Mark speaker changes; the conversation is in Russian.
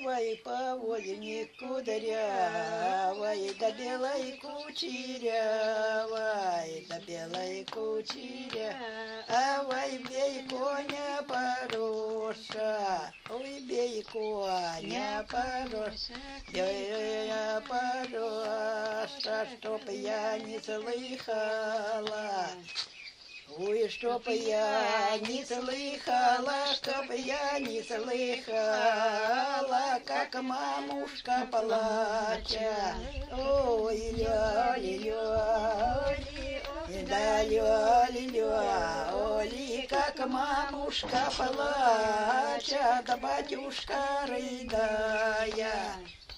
Speaker 1: Ой, по воле кудрявой, да белой кучерявой, да белой кучерявой, бей коня пороша, ой, бей коня пороша, я пороша, чтоб я не слыхала. Ой, чтоб я не слыхала, чтоб я не слыхала, как мамушка плача. Ой, ля-ля-ля, да ля-ля-ля, оли, как мамушка плача, да батюшка рыдая.